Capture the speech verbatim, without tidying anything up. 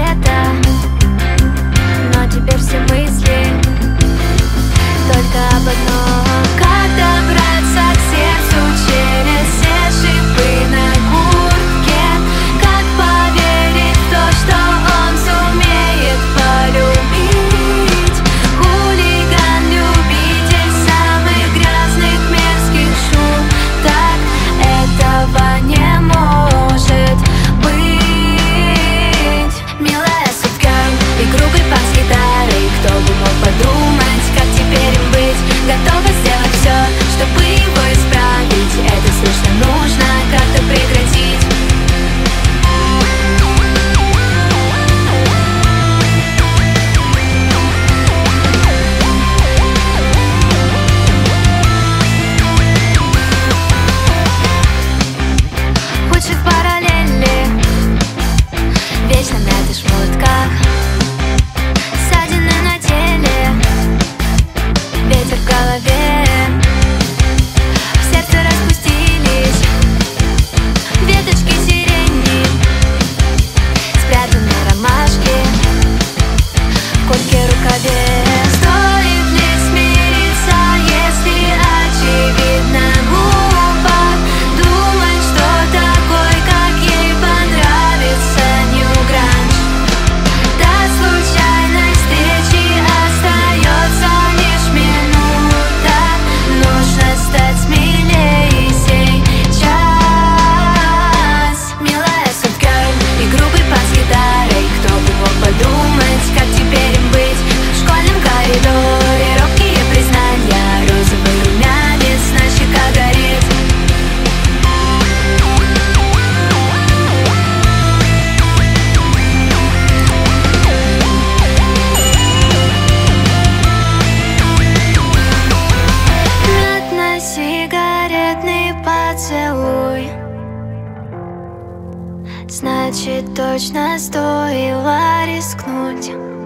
света, но теперь все мысли только об одном: как добраться к сердцу через все шипы на куртке, как поверить в то, что он сумеет полюбить. Хулиган, любитель самых грязных, мерзких шуток, этого не может быть. Милая сутка и грубый пак с гитарой, кто бы мог подумать, как теперь им быть. Готова сделать все, чтобы его исправить. Это слышно, нужно как-то прекратить. Хочет параллели, вечно в мятых шмотках, ссадины на теле, ветер в голове, в сердце распустились веточки сирени, спрятаны ромашки в куртке рукаве. Стоит ли смириться, если очевидно глупо думать, что такой, как ей, понравится New Grunge? До случайной встречи остается лишь минута. Нужно стать смелее сейчас. Милая софтгерл и грубый пак с гитарой, кто бы мог подумать, как теперь им быть. В школьном коридоре робкие признания, розовый румянец на щеках горит. На сигаретный поцелуй, значит, точно стоило рискнуть.